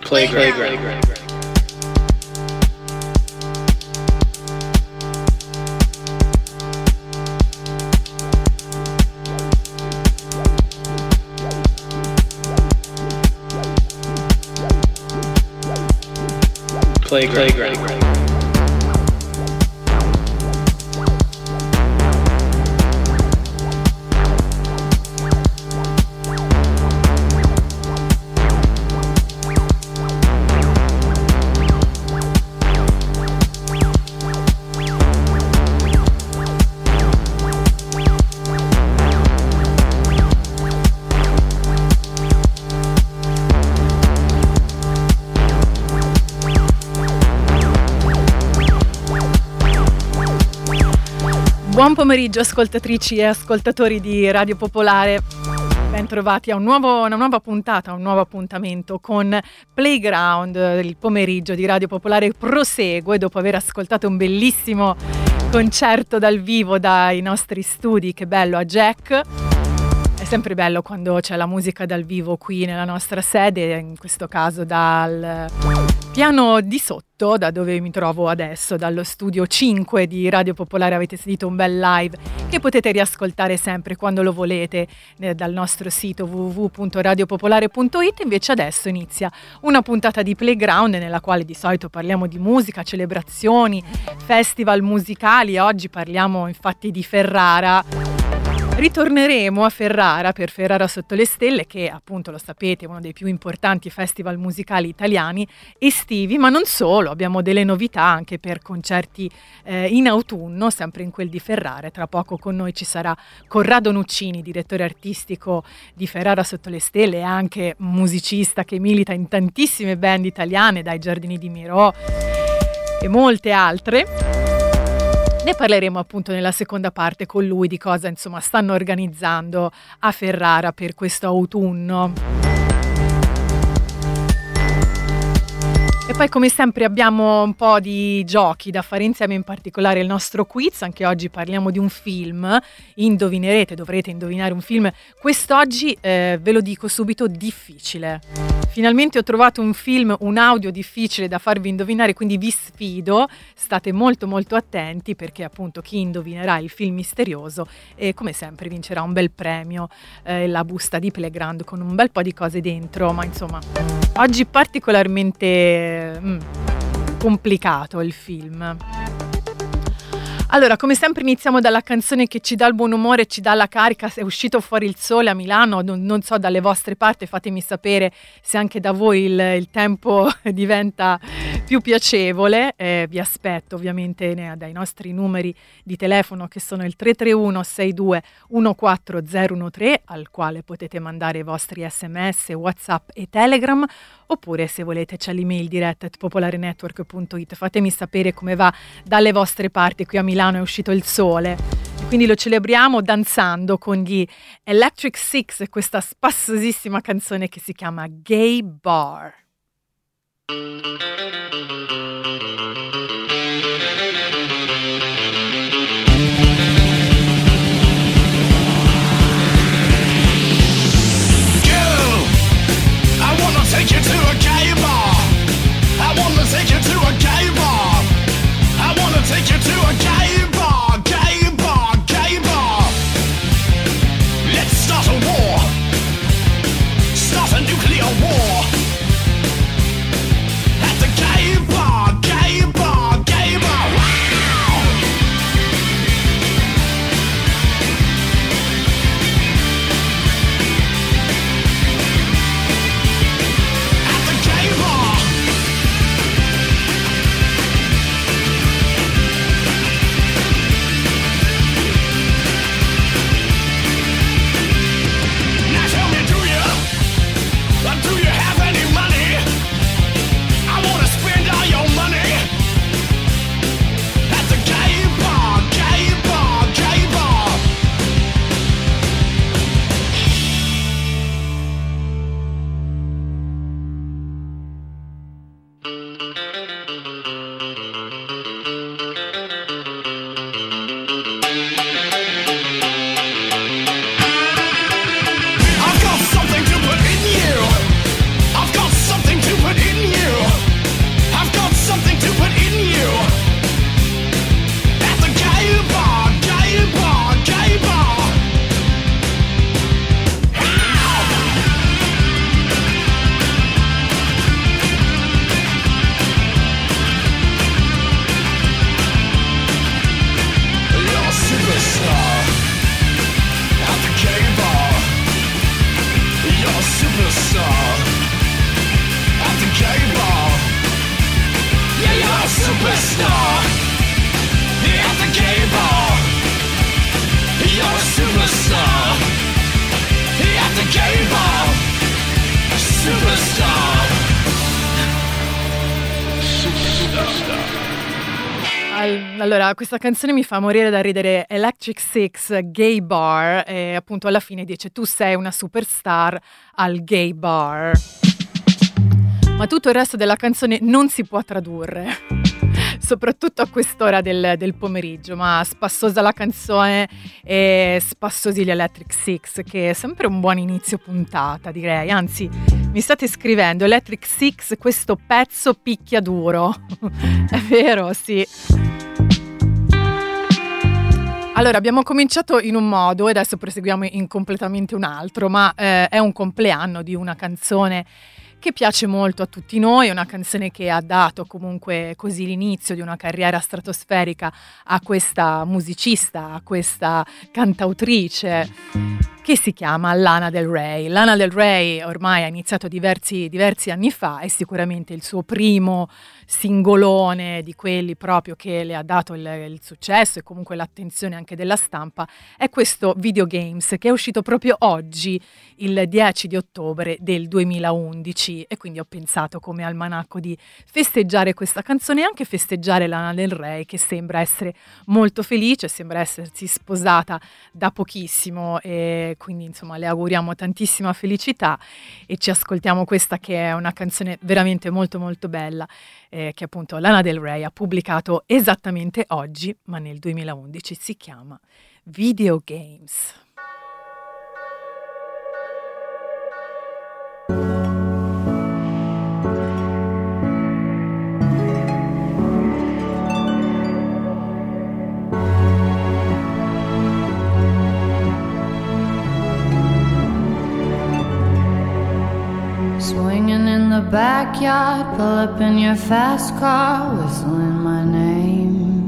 Playground. Playground. Buon pomeriggio ascoltatrici e ascoltatori di Radio Popolare, bentrovati a una nuova puntata, un nuovo appuntamento con Playground. Il pomeriggio di Radio Popolare prosegue dopo aver ascoltato un bellissimo concerto dal vivo dai nostri studi. Che bello a Jack! È sempre bello quando c'è la musica dal vivo qui nella nostra sede, in questo caso dal piano di sotto, da dove mi trovo adesso, dallo studio 5 di Radio Popolare. Avete sentito un bel live che potete riascoltare sempre quando lo volete dal nostro sito www.radiopopolare.it. Invece adesso inizia una puntata di Playground nella quale di solito parliamo di musica, celebrazioni, festival musicali. Oggi parliamo infatti di Ferrara. Ritorneremo a Ferrara per Ferrara Sotto le Stelle, che appunto lo sapete è uno dei più importanti festival musicali italiani estivi, ma non solo, abbiamo delle novità anche per concerti in autunno, sempre in quel di Ferrara. Tra poco con noi ci sarà Corrado Nuccini, direttore artistico di Ferrara Sotto le Stelle e anche musicista che milita in tantissime band italiane, dai Giardini di Mirò e molte altre. Ne parleremo appunto nella seconda parte con lui di cosa insomma stanno organizzando a Ferrara per questo autunno. E poi come sempre abbiamo un po' di giochi da fare insieme, in particolare il nostro quiz. Anche oggi parliamo di un film, indovinerete, dovrete indovinare un film. Quest'oggi ve lo dico subito, difficile. Finalmente ho trovato un film, un audio difficile da farvi indovinare, quindi vi sfido, state molto molto attenti perché appunto chi indovinerà il film misterioso come sempre vincerà un bel premio, la busta di Playground con un bel po' di cose dentro, ma insomma oggi particolarmente complicato il film. Allora, come sempre iniziamo dalla canzone che ci dà il buon umore, ci dà la carica. È uscito fuori il sole a Milano, non so dalle vostre parti, fatemi sapere se anche da voi il tempo diventa più piacevole. Vi aspetto ovviamente dai nostri numeri di telefono che sono il 331 62 14013, al quale potete mandare i vostri sms, whatsapp e telegram, oppure se volete c'è l'email diretta@popolarenetwork.it. Fatemi sapere come va dalle vostre parti. Qui a Milano è uscito il sole e quindi lo celebriamo danzando con gli Electric Six e questa spassosissima canzone che si chiama Gay Bar. Take you to a gay bar. I wanna take you to a gay bar. I wanna take you to a gay bar, gay bar, gay bar. Let's start a war. Start a nuclear war. At the gay bar, gay bar, superstar at the gay bar. Yeah, you're a superstar at the gay bar. You're a superstar at the gay bar. Superstar. Superstar. Allora, questa canzone mi fa morire da ridere. Electric Six, Gay Bar, e appunto alla fine dice tu sei una superstar al gay bar. Ma tutto il resto della canzone non si può tradurre, soprattutto a quest'ora del pomeriggio, ma spassosa la canzone e spassosi gli Electric Six, che è sempre un buon inizio puntata, direi. Anzi, mi state scrivendo, Electric Six, questo pezzo picchia duro. È vero, sì. Allora, abbiamo cominciato in un modo e adesso proseguiamo in completamente un altro, ma è un compleanno di una canzone che piace molto a tutti noi, è una canzone che ha dato comunque così l'inizio di una carriera stratosferica a questa musicista, a questa cantautrice, che si chiama Lana Del Rey. Lana Del Rey ormai ha iniziato diversi anni fa, è sicuramente il suo primo singolone di quelli proprio che le ha dato il successo e comunque l'attenzione anche della stampa, è questo Video Games che è uscito proprio oggi, il 10 di ottobre del 2011, e quindi ho pensato come almanacco di festeggiare questa canzone e anche festeggiare Lana Del Rey, che sembra essere molto felice, sembra essersi sposata da pochissimo, e quindi insomma le auguriamo tantissima felicità e ci ascoltiamo questa che è una canzone veramente molto molto bella, che appunto Lana Del Rey ha pubblicato esattamente oggi, ma nel 2011, si chiama Video Games. Swinging in the backyard, pull up in your fast car, whistling my name.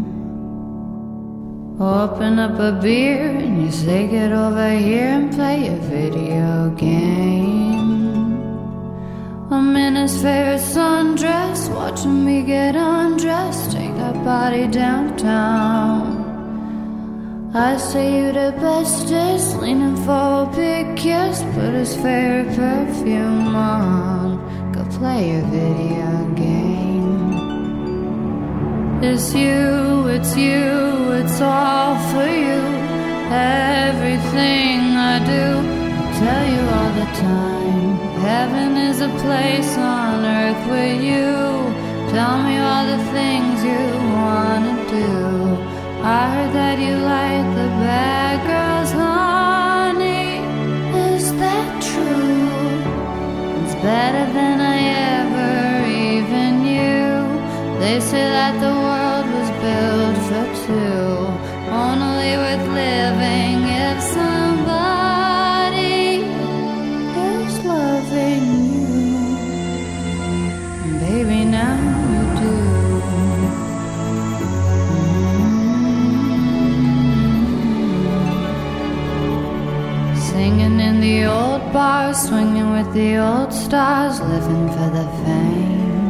Open up a beer and you say get over here and play a video game. I'm in his favorite sundress, watching me get undressed, take that body downtown. I say you the bestest, leaning for a big kiss, put his favorite perfume on, go play your video game. It's you, it's all for you, everything I do, I tell you all the time, heaven is a place on earth with you, tell me all the things you wanna do. I heard that you like the bad girls, honey. Is that true? It's better than I ever even knew. They say that the world was built for two, only worth living if somebody is loving you. Baby, now you do. Singing in the old bars, swinging with the old stars, living for the fame.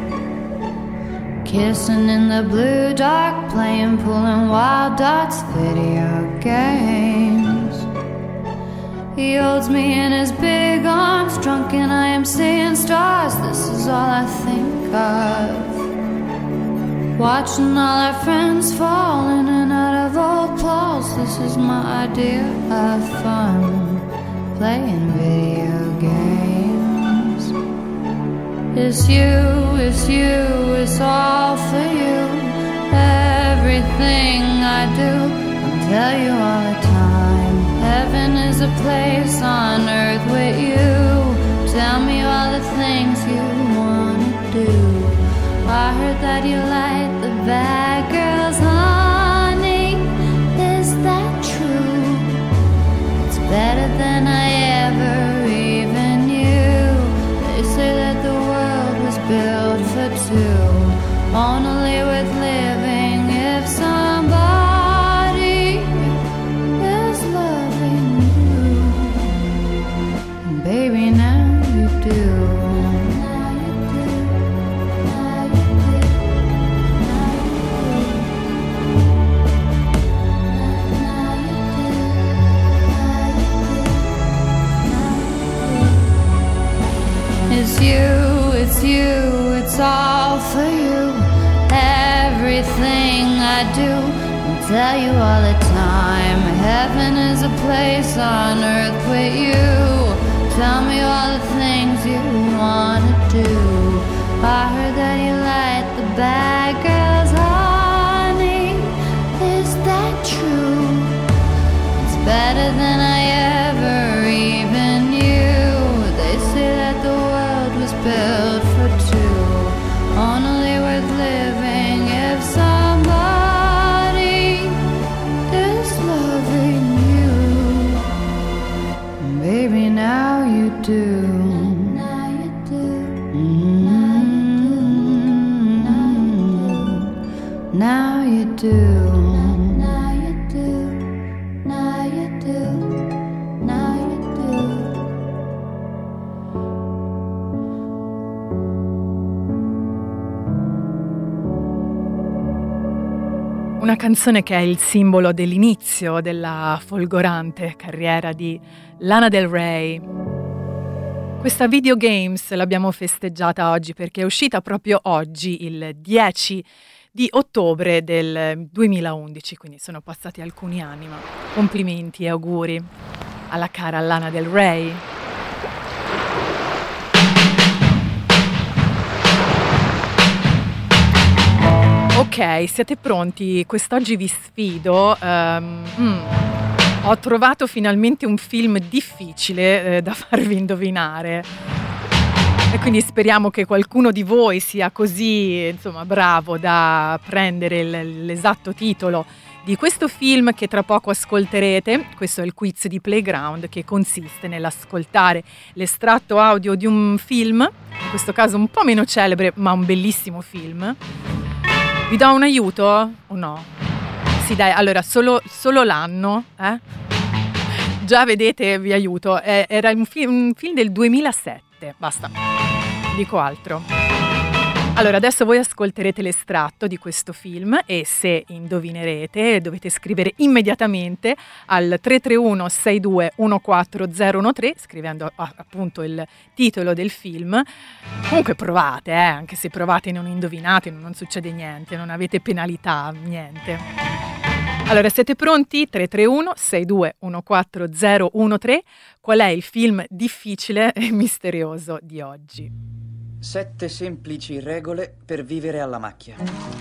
Kissing in the blue dark, playing pool and wild darts, video games. He holds me in his big arms, drunk and I am seeing stars, this is all I think of. Watching all our friends fall in and out of old clothes, this is my idea of fun, playing video games. It's you, it's all for you, everything I do, I'll tell you all the time, heaven is a place on earth with you, tell me all the things you wanna do. I heard that you like the bad girls, honey. Is that true? It's better than I ever even knew. They say that the world was built for two, only worth living if somebody is loving you. And baby, now It's you, it's all for you. Everything I do, I tell you all the time. Heaven is a place on earth with you. Tell me all the things you wanna do. I heard that you like the bad girls, honey. Is that true? It's better than I ever even knew. They say that the world was built for two, only worth living if somebody is loving you. Baby, now you do. Now you do. Now you do. Now you do. Now you do. Now you do. Una canzone che è il simbolo dell'inizio della folgorante carriera di Lana Del Rey. Questa Video Games l'abbiamo festeggiata oggi perché è uscita proprio oggi, il 10 di ottobre del 2011, quindi sono passati alcuni anni, ma complimenti e auguri alla cara Lana Del Rey. Ok, siete pronti? Quest'oggi vi sfido. Ho trovato finalmente un film difficile da farvi indovinare. E quindi speriamo che qualcuno di voi sia così, insomma, bravo da prendere l'esatto titolo di questo film che tra poco ascolterete. Questo è il quiz di Playground, che consiste nell'ascoltare l'estratto audio di un film, in questo caso un po' meno celebre, ma un bellissimo film. Vi do un aiuto o no? Sì, dai, allora, solo l'anno, Già vedete, vi aiuto. Era un film del 2007, basta, dico altro. Allora, adesso voi ascolterete l'estratto di questo film e se indovinerete dovete scrivere immediatamente al 331 62 14013 scrivendo appunto il titolo del film. Comunque provate, anche se provate e non indovinate non succede niente, non avete penalità, niente. Allora, siete pronti? 331 62 14013. Qual è il film difficile e misterioso di oggi? 7 semplici regole per vivere alla macchia.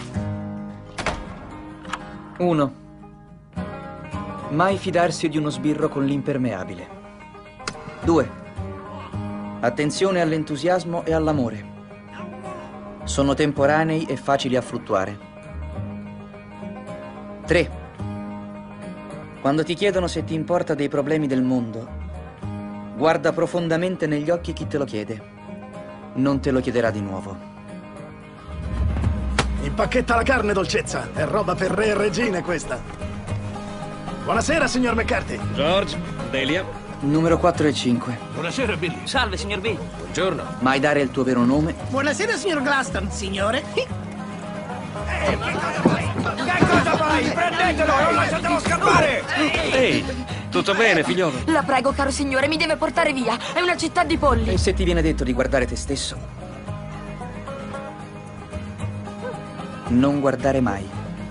1. Mai fidarsi di uno sbirro con l'impermeabile. 2. Attenzione all'entusiasmo e all'amore. Sono temporanei e facili a fluttuare. 3. Quando ti chiedono se ti importa dei problemi del mondo, guarda profondamente negli occhi chi te lo chiede. Non te lo chiederà di nuovo. Impacchetta la carne, dolcezza. È roba per re e regine questa. Buonasera, signor McCarthy. George, Delia. Numero 4 e 5. Buonasera, Billy. Salve, signor B. Buongiorno. Mai dare il tuo vero nome. Buonasera, signor Glaston, signore. Che cosa fai? Prendetelo e non lasciatelo scappare! Ehi, tutto bene, figliolo? La prego, caro signore, mi deve portare via. È una città di polli. E se ti viene detto di guardare te stesso, non guardare mai.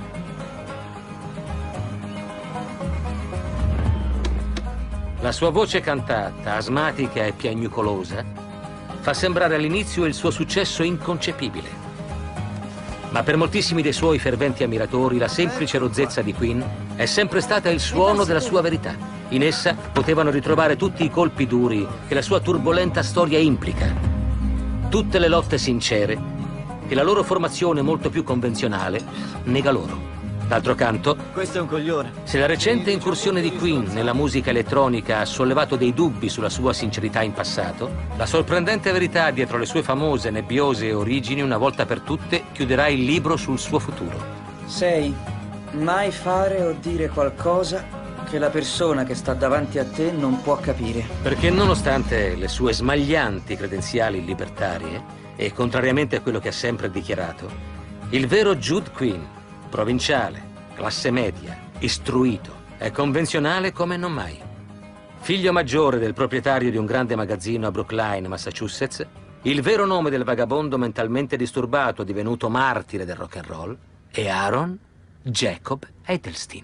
La sua voce cantata, asmatica e piagnucolosa, fa sembrare all'inizio il suo successo inconcepibile. Ma per moltissimi dei suoi ferventi ammiratori la semplice rozzezza di Queen è sempre stata il suono della sua verità. In essa potevano ritrovare tutti i colpi duri che la sua turbolenta storia implica, tutte le lotte sincere che la loro formazione molto più convenzionale nega loro. D'altro canto, Questo è un coglione. se la recente incursione di Queen nella musica elettronica ha sollevato dei dubbi sulla sua sincerità in passato, la sorprendente verità dietro le sue famose nebbiose origini una volta per tutte chiuderà il libro sul suo futuro. 6. Mai fare o dire qualcosa che la persona che sta davanti a te non può capire. Perché nonostante le sue smaglianti credenziali libertarie, e contrariamente a quello che ha sempre dichiarato, il vero Jude Quinn, provinciale, classe media, istruito, è convenzionale come non mai. Figlio maggiore del proprietario di un grande magazzino a Brookline, Massachusetts, il vero nome del vagabondo mentalmente disturbato divenuto martire del rock and roll è Aaron Jacob Edelstein.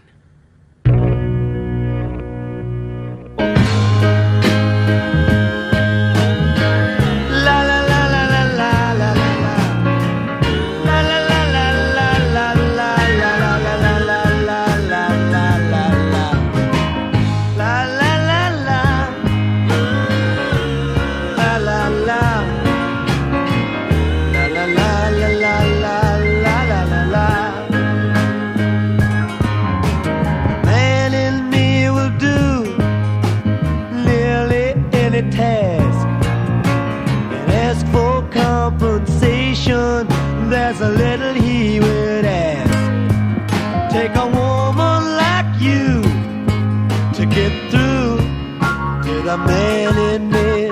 There's a little he would ask. Take a woman like you to get through to the man in me.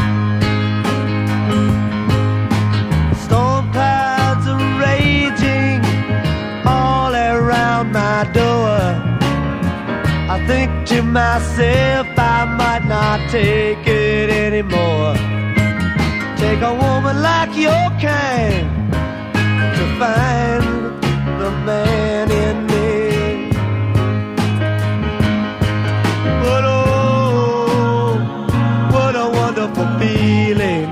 Storm clouds are raging all around my door. I think to myself I might not take it anymore. Take a woman like your kind to find the man in me. But oh, what a wonderful feeling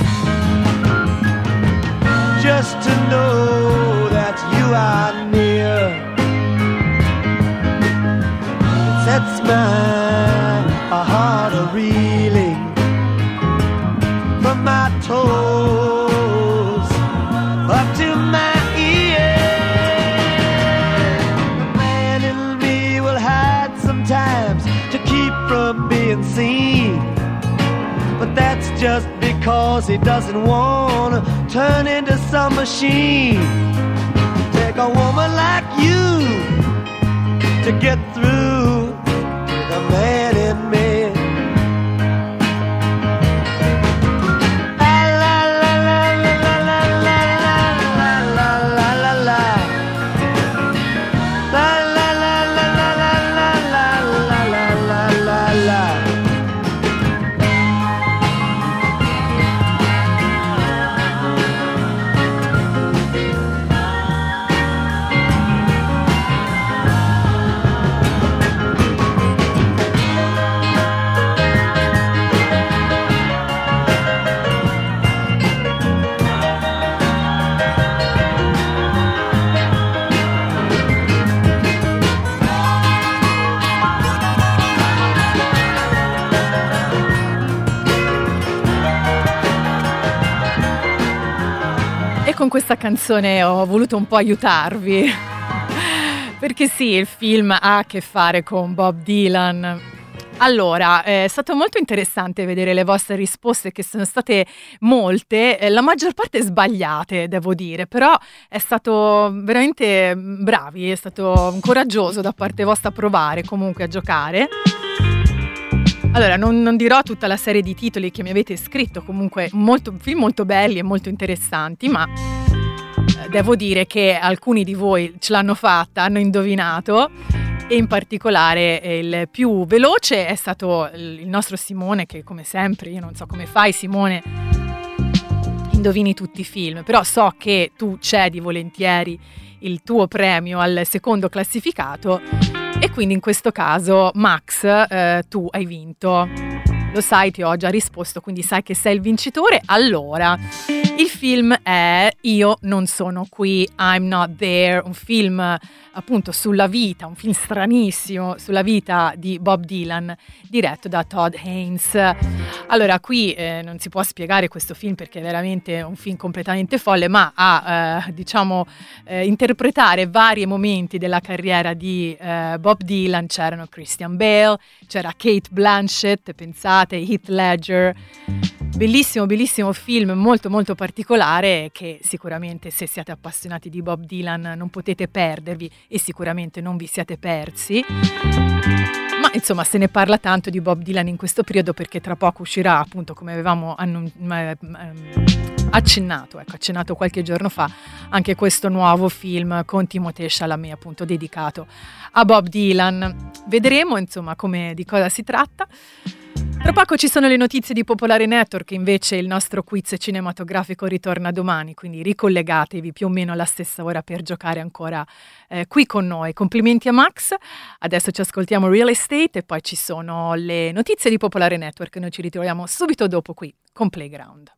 just to know that you are near. It sets my heart a-reeling from my toes up to my ears. The man in me will hide sometimes to keep from being seen, but that's just because he doesn't want to turn into some machine. Take a woman like you to get through to the man in me. Con questa canzone ho voluto un po' aiutarvi, perché sì, il film ha a che fare con Bob Dylan. Allora, è stato molto interessante vedere le vostre risposte, che sono state molte, la maggior parte sbagliate, devo dire, però è stato veramente bravi, è stato coraggioso da parte vostra provare comunque a giocare. Allora, non dirò tutta la serie di titoli che mi avete scritto, comunque film molto belli e molto interessanti, ma devo dire che alcuni di voi ce l'hanno fatta, hanno indovinato, e in particolare il più veloce è stato il nostro Simone, che come sempre, io non so come fai Simone, indovini tutti i film, però so che tu cedi volentieri il tuo premio al secondo classificato. E quindi in questo caso, Max, tu hai vinto. Lo sai, ti ho già risposto, quindi sai che sei il vincitore. Allora, il film è Io non sono qui, I'm not there, un film appunto sulla vita, un film stranissimo sulla vita di Bob Dylan, diretto da Todd Haynes. Allora, qui non si può spiegare questo film perché è veramente un film completamente folle, ma a interpretare vari momenti della carriera di Bob Dylan c'erano Christian Bale, c'era Kate Blanchett, pensate, Heath Ledger, Bellissimo, bellissimo film, molto molto particolare, che sicuramente se siete appassionati di Bob Dylan non potete perdervi e sicuramente non vi siete persi. Ma insomma se ne parla tanto di Bob Dylan in questo periodo perché tra poco uscirà, appunto come avevamo accennato qualche giorno fa, anche questo nuovo film con Timothée Chalamet, appunto dedicato a Bob Dylan. Vedremo insomma di cosa si tratta. Tra poco ci sono le notizie di Popolare Network, invece il nostro quiz cinematografico ritorna domani, quindi ricollegatevi più o meno alla stessa ora per giocare ancora qui con noi. Complimenti a Max, adesso ci ascoltiamo Real Estate e poi ci sono le notizie di Popolare Network, noi ci ritroviamo subito dopo qui con Playground.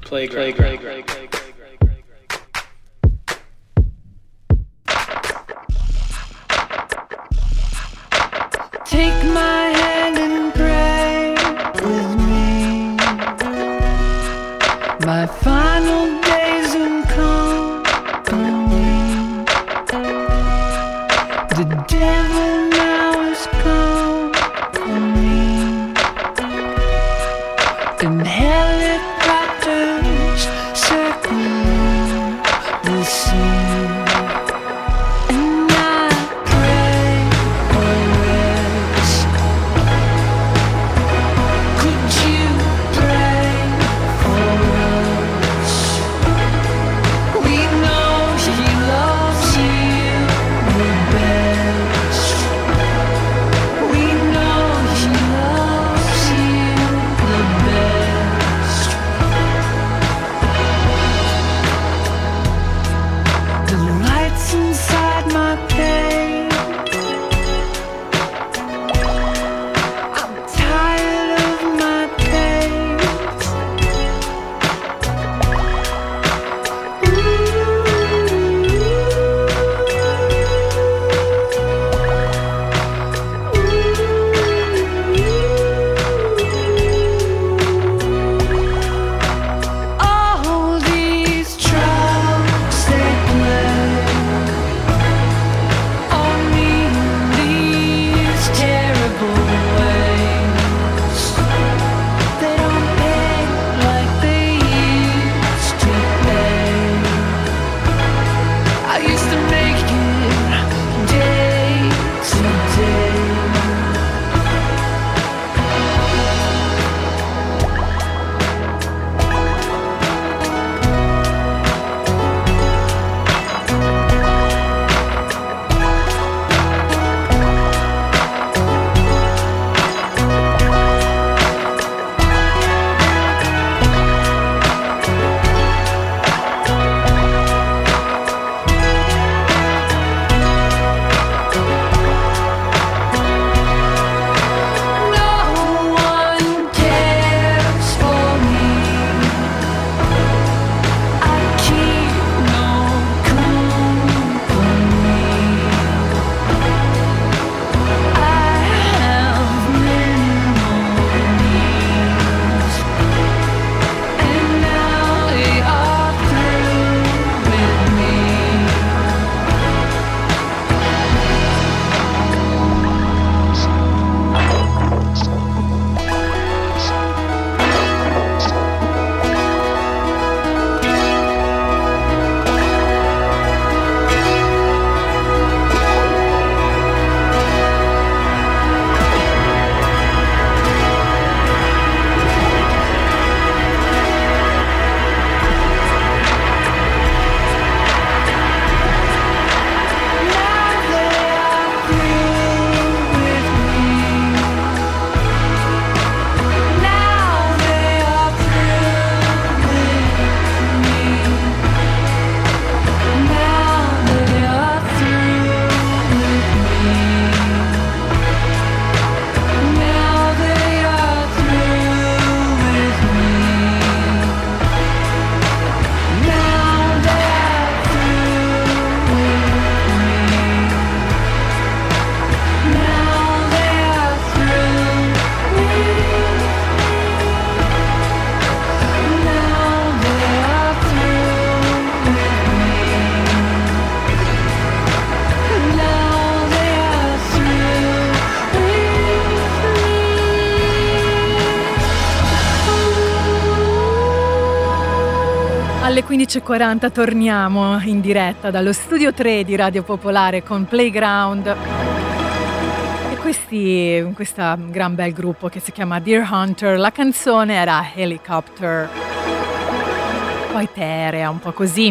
Take my hand and pray with me. My final days in company. The devil now is company. And helicopters circling the sea. Alle 15.40 torniamo in diretta dallo studio 3 di Radio Popolare con Playground e questa gran bel gruppo che si chiama Deer Hunter. La canzone era Helicopter, poi eterea, un po' così.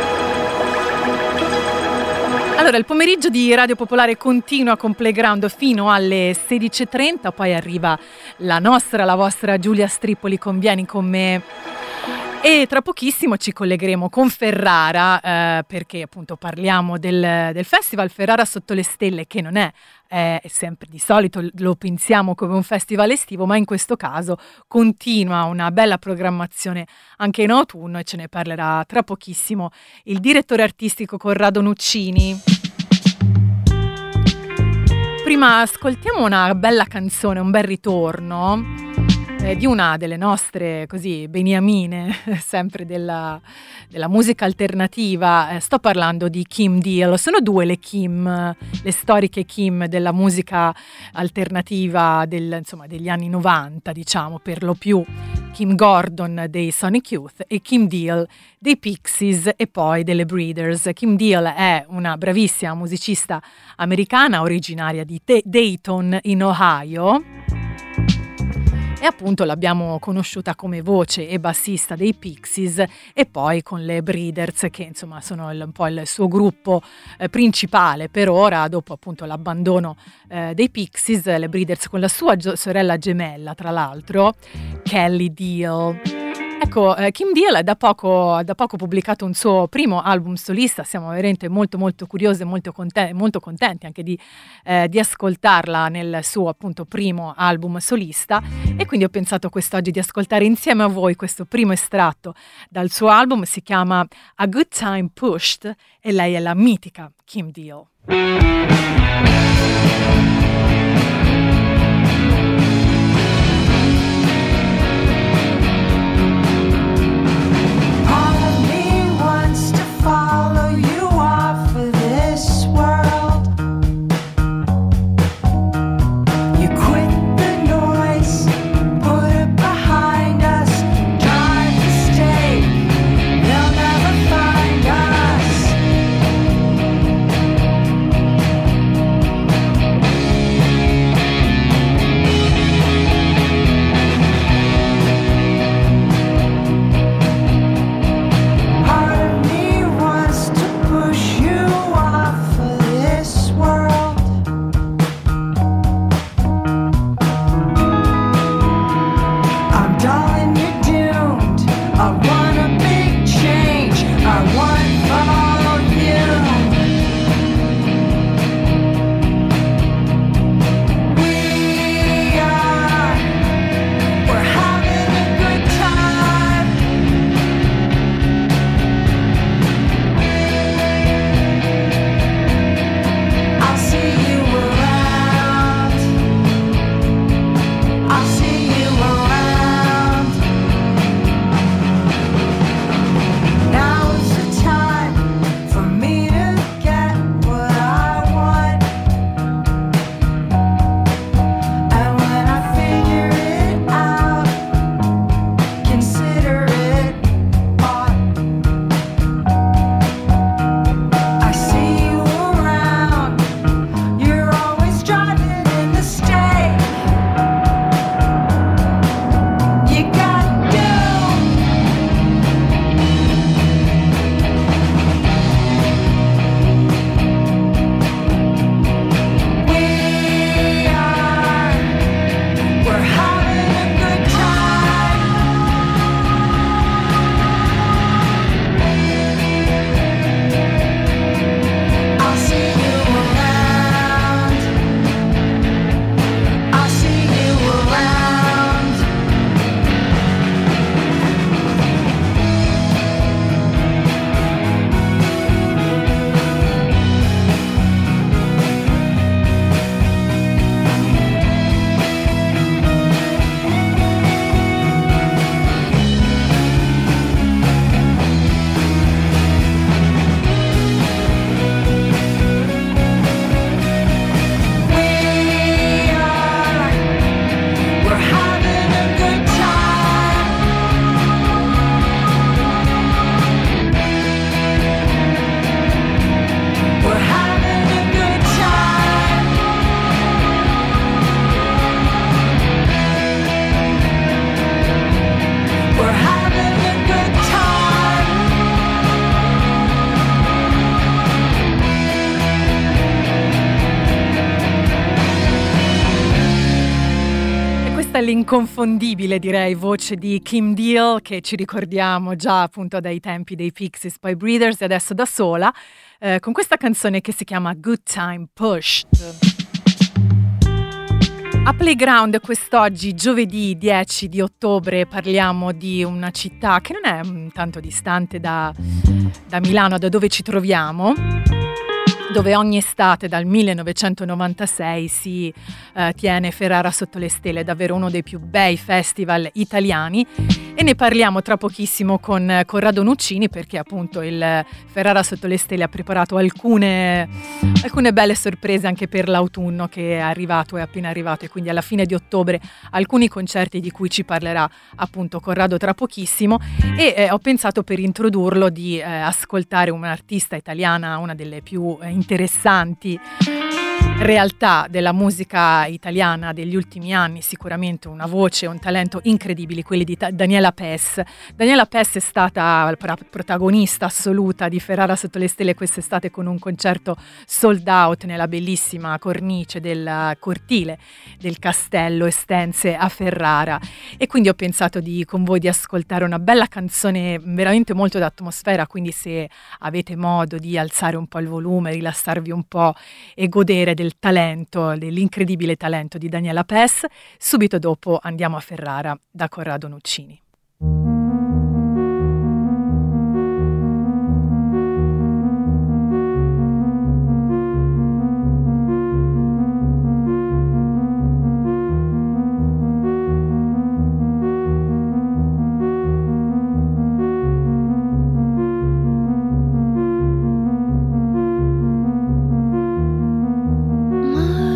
Allora, il pomeriggio di Radio Popolare continua con Playground fino alle 16.30, poi arriva la vostra Giulia Stripoli con Vieni con me. E tra pochissimo ci collegheremo con Ferrara perché appunto parliamo del festival Ferrara sotto le stelle, che non è sempre, di solito lo pensiamo come un festival estivo, ma in questo caso continua una bella programmazione anche in autunno, e ce ne parlerà tra pochissimo il direttore artistico Corrado Nuccini. Prima ascoltiamo una bella canzone, un bel ritorno di una delle nostre così beniamine, sempre della musica alternativa. Sto parlando di Kim Deal. Sono due le Kim, le storiche Kim della musica alternativa degli anni 90, diciamo, per lo più. Kim Gordon dei Sonic Youth e Kim Deal dei Pixies e poi delle Breeders. Kim Deal è una bravissima musicista americana originaria di Dayton in Ohio, e appunto l'abbiamo conosciuta come voce e bassista dei Pixies, e poi con le Breeders, che insomma sono un po' il suo gruppo principale per ora, dopo appunto l'abbandono dei Pixies. Le Breeders con la sua sorella gemella, tra l'altro, Kelly Deal. Ecco, Kim Deal ha da poco pubblicato un suo primo album solista. Siamo veramente molto molto curiosi e molto contenti anche di ascoltarla nel suo appunto primo album solista, e quindi ho pensato quest'oggi di ascoltare insieme a voi questo primo estratto dal suo album. Si chiama A Good Time Pushed e lei è la mitica Kim Deal. inconfondibile, direi, voce di Kim Deal, che ci ricordiamo già appunto dai tempi dei Pixies, poi Breeders e adesso da sola, con questa canzone che si chiama Good Time Pushed. A Playground quest'oggi, giovedì 10 di ottobre, parliamo di una città che non è tanto distante da Milano, da dove ci troviamo, dove ogni estate dal 1996 si tiene Ferrara sotto le stelle, davvero uno dei più bei festival italiani, e ne parliamo tra pochissimo con Corrado Nuccini, perché appunto il Ferrara sotto le stelle ha preparato alcune belle sorprese anche per l'autunno che è arrivato, è appena arrivato, e quindi alla fine di ottobre alcuni concerti di cui ci parlerà appunto Corrado tra pochissimo, e ho pensato, per introdurlo, di ascoltare un'artista italiana, una delle più interessanti realtà della musica italiana degli ultimi anni, sicuramente una voce, un talento incredibili, quelli di Daniela Pes. Daniela Pes è stata la protagonista assoluta di Ferrara sotto le stelle quest'estate con un concerto sold out nella bellissima cornice del cortile del Castello Estense a Ferrara, e quindi ho pensato con voi di ascoltare una bella canzone veramente molto d'atmosfera, quindi se avete modo di alzare un po' il volume, rilassarvi un po' e godere del talento, dell'incredibile talento di Daniela Pes. Subito dopo andiamo a Ferrara da Corrado Nuccini.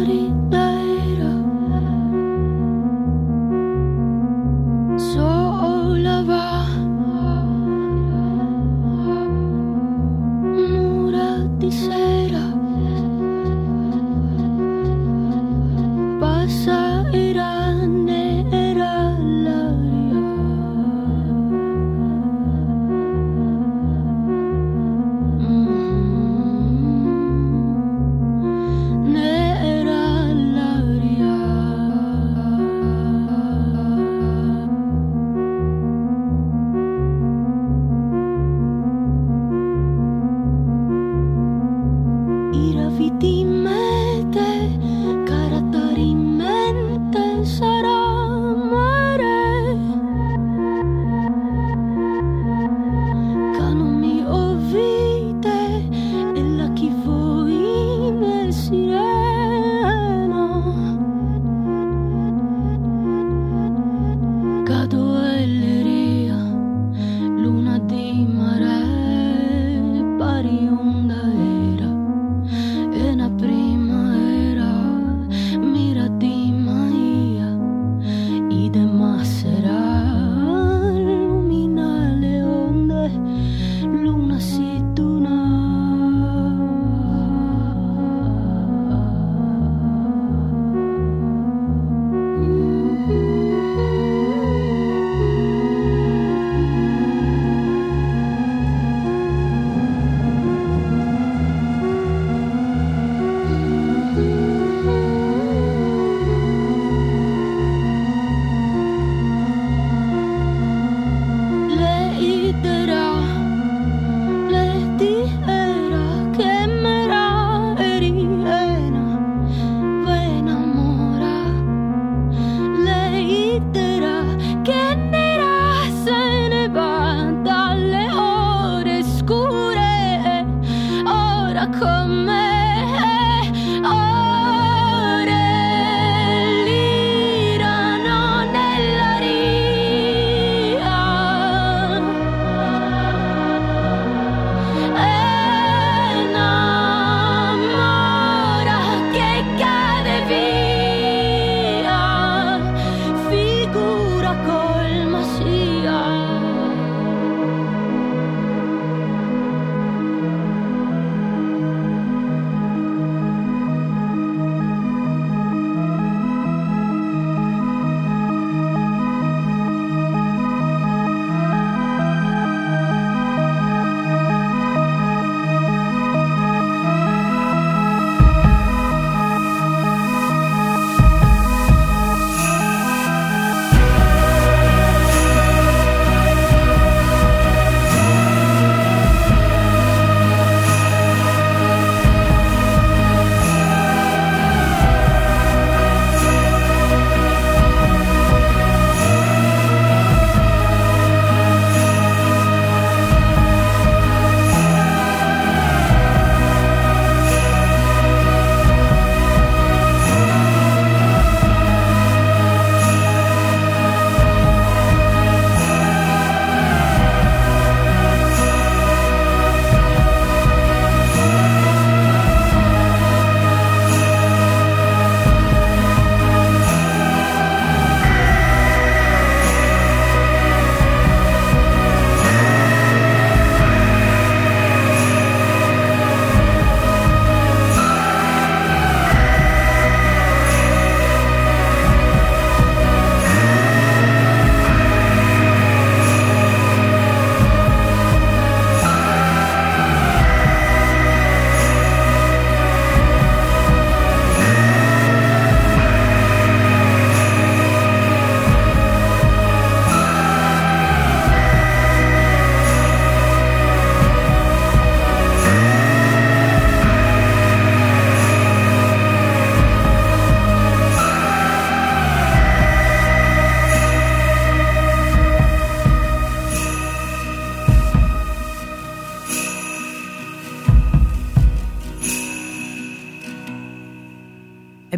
So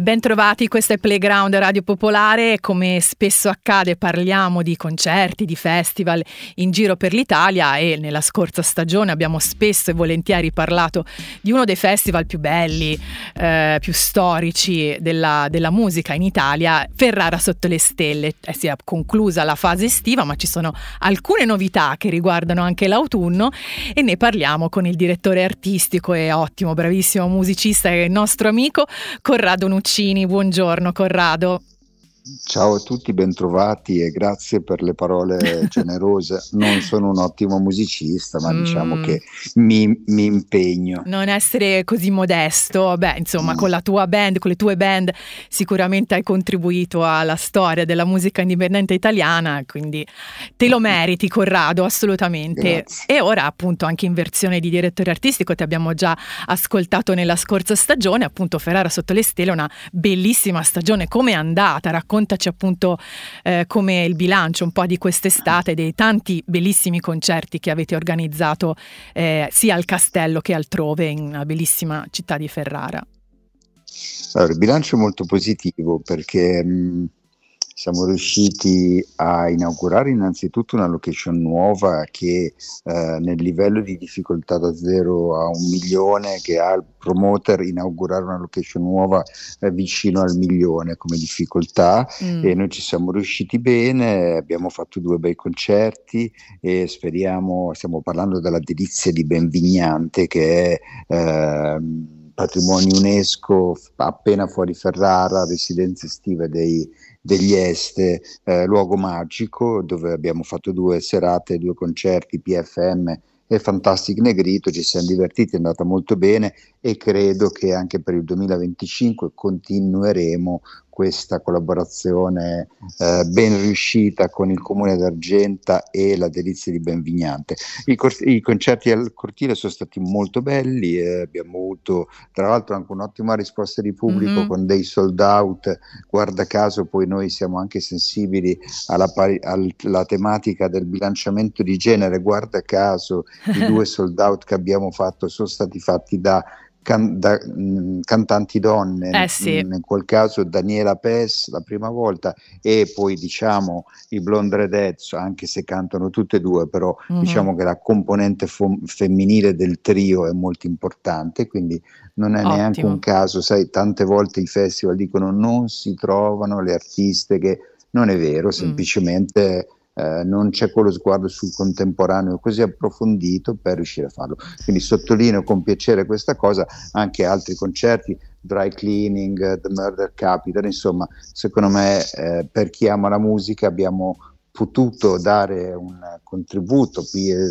Bentrovati, questo è Playground Radio Popolare. Come spesso accade parliamo di concerti, di festival in giro per l'Italia, e nella scorsa stagione abbiamo spesso e volentieri parlato di uno dei festival più belli, più storici della musica in Italia, Ferrara sotto le stelle. Si è conclusa la fase estiva, ma ci sono alcune novità che riguardano anche l'autunno e ne parliamo con il direttore artistico e ottimo, bravissimo musicista e nostro amico Corrado Nuccini. Buongiorno Corrado. Ciao a tutti, bentrovati e grazie per le parole generose. Non sono un ottimo musicista, ma diciamo che mi impegno. Non essere così modesto. Beh, insomma, con la tua band, con le tue band, sicuramente hai contribuito alla storia della musica indipendente italiana, quindi te lo meriti, Corrado, assolutamente. Grazie. E ora, appunto, anche in versione di direttore artistico, ti abbiamo già ascoltato nella scorsa stagione, appunto Ferrara sotto le stelle, una bellissima stagione. Come è andata? Raccontaci appunto come il bilancio un po' di quest'estate, dei tanti bellissimi concerti che avete organizzato sia al Castello che altrove in una bellissima città di Ferrara. Allora, il bilancio è molto positivo perché siamo riusciti a inaugurare innanzitutto una location nuova che nel livello di difficoltà da 0 a 1 milione, che ha il promoter inaugurare una location nuova vicino al 1 milione come difficoltà, e noi ci siamo riusciti bene, abbiamo fatto 2 bei concerti e stiamo parlando della Delizia di Benvignante, che è patrimonio UNESCO appena fuori Ferrara, residenza estiva degli Este, luogo magico, dove abbiamo fatto 2 serate, 2 concerti, PFM e Fantastic Negrito. Ci siamo divertiti, è andata molto bene e credo che anche per il 2025 continueremo questa collaborazione ben riuscita con il Comune d'Argenta e la Delizia di Benvignante. I concerti al cortile sono stati molto belli, abbiamo avuto tra l'altro anche un'ottima risposta di pubblico con dei sold out. Guarda caso poi noi siamo anche sensibili alla tematica del bilanciamento di genere. Guarda caso i 2 sold out che abbiamo fatto sono stati fatti da cantanti donne, sì. In quel caso Daniela Pes la prima volta, e poi diciamo i Blonde Redheads, anche se cantano tutte e 2, però diciamo che la componente femminile del trio è molto importante, quindi non è neanche un caso, sai, tante volte i festival dicono non si trovano le artiste, che non è vero, semplicemente non c'è quello sguardo sul contemporaneo così approfondito per riuscire a farlo. Quindi sottolineo con piacere questa cosa. Anche altri concerti, Dry Cleaning, The Murder Capital, insomma, secondo me per chi ama la musica abbiamo potuto dare un contributo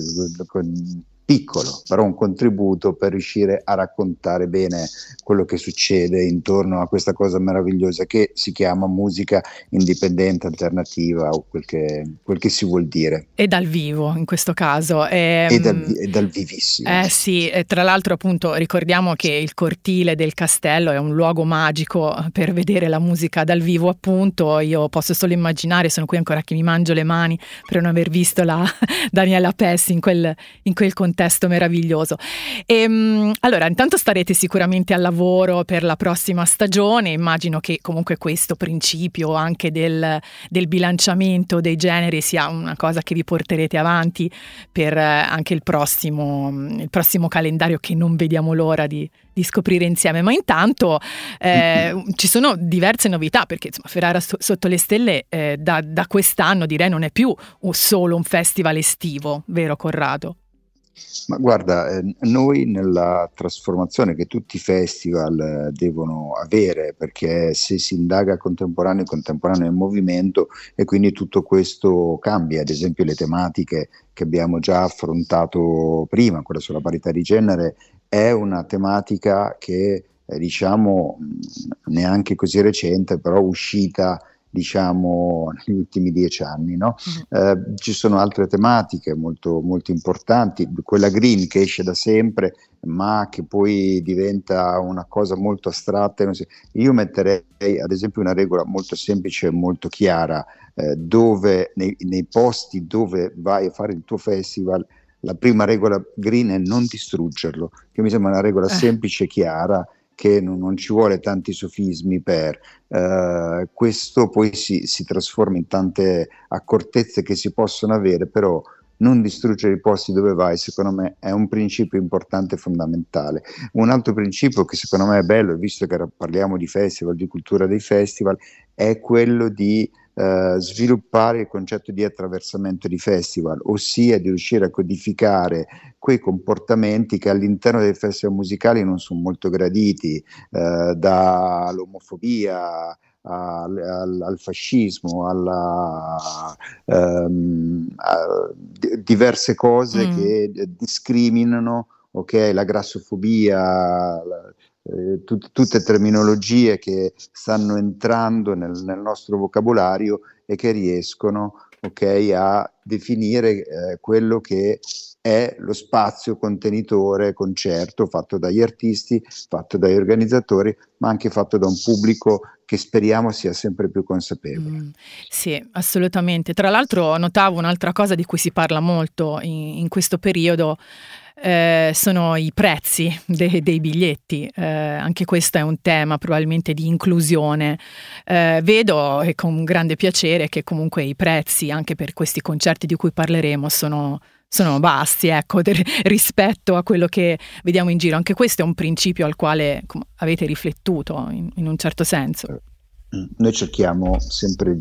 piccolo, però un contributo per riuscire a raccontare bene quello che succede intorno a questa cosa meravigliosa che si chiama musica indipendente, alternativa, o quel che si vuol dire. E dal vivo in questo caso. E dal vivissimo. Sì, tra l'altro appunto ricordiamo che il cortile del Castello è un luogo magico per vedere la musica dal vivo, appunto. Io posso solo immaginare, sono qui ancora che mi mangio le mani per non aver visto la Daniela Pes in quel contesto meraviglioso. Allora, intanto starete sicuramente al lavoro per la prossima stagione. Immagino che comunque questo principio anche del bilanciamento dei generi sia una cosa che vi porterete avanti per anche il prossimo calendario, che non vediamo l'ora di scoprire insieme. Ma intanto ci sono diverse novità, perché insomma Ferrara sotto le stelle da quest'anno direi non è più solo un festival estivo, vero Corrado? Ma guarda, noi nella trasformazione che tutti i festival devono avere, perché se si indaga contemporaneo è in movimento, e quindi tutto questo cambia. Ad esempio le tematiche che abbiamo già affrontato prima, quella sulla parità di genere, è una tematica che diciamo neanche così recente, però uscita diciamo negli ultimi 10 anni, no? Ci sono altre tematiche molto, molto importanti, quella green che esce da sempre ma che poi diventa una cosa molto astratta. Io metterei ad esempio una regola molto semplice e molto chiara, dove nei posti dove vai a fare il tuo festival, la prima regola green è non distruggerlo, che mi sembra una regola semplice e chiara, che non ci vuole tanti sofismi per questo poi si trasforma in tante accortezze che si possono avere, però non distruggere i posti dove vai, secondo me è un principio importante e fondamentale. Un altro principio che secondo me è bello, visto che parliamo di festival, di cultura dei festival, è quello di sviluppare il concetto di attraversamento di festival, ossia di riuscire a codificare quei comportamenti che all'interno dei festival musicali non sono molto graditi, dall'omofobia al fascismo, a diverse cose che discriminano, ok, la grassofobia, tutte terminologie che stanno entrando nel nostro vocabolario e che riescono, ok, a definire quello che è lo spazio contenitore concerto fatto dagli artisti, fatto dagli organizzatori, ma anche fatto da un pubblico che speriamo sia sempre più consapevole. Sì, assolutamente. Tra l'altro notavo un'altra cosa di cui si parla molto in questo periodo, sono i prezzi dei biglietti. Anche questo è un tema probabilmente di inclusione. Vedo e con grande piacere che comunque i prezzi anche per questi concerti di cui parleremo sono bassi, ecco, rispetto a quello che vediamo in giro. Anche questo è un principio al quale avete riflettuto in un certo senso. Noi cerchiamo sempre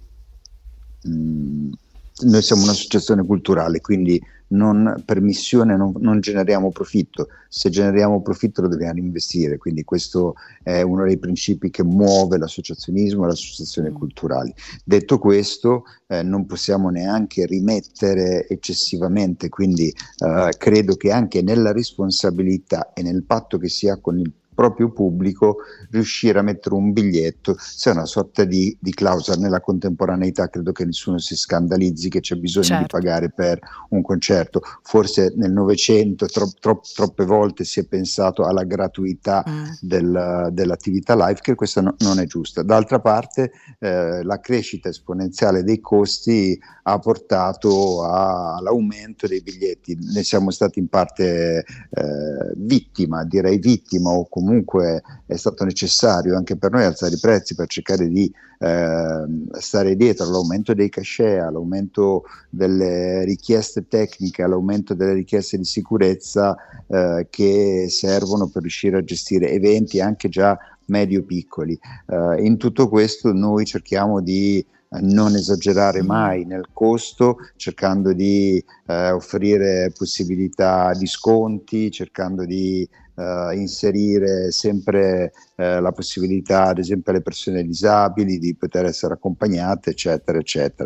noi siamo un'associazione culturale, quindi per missione non generiamo profitto. Se generiamo profitto lo dobbiamo investire, quindi questo è uno dei principi che muove l'associazionismo e le associazioni culturali. Detto questo, non possiamo neanche rimettere eccessivamente, quindi credo che anche nella responsabilità e nel patto che si ha con il proprio pubblico, riuscire a mettere un biglietto sia una sorta di clausola. Nella contemporaneità credo che nessuno si scandalizzi che c'è bisogno di pagare per un concerto. Forse nel Novecento troppe volte si è pensato alla gratuità dell'attività live, che questa non è giusta. D'altra parte la crescita esponenziale dei costi ha portato all'aumento dei biglietti. Ne siamo stati in parte vittima o comunque è stato necessario anche per noi alzare i prezzi per cercare di stare dietro all'aumento dei cachet, all'aumento delle richieste tecniche, all'aumento delle richieste di sicurezza che servono per riuscire a gestire eventi anche già medio-piccoli. In tutto questo noi cerchiamo di non esagerare mai nel costo, cercando di offrire possibilità di sconti, cercando di inserire sempre la possibilità, ad esempio, alle persone disabili di poter essere accompagnate, eccetera, eccetera.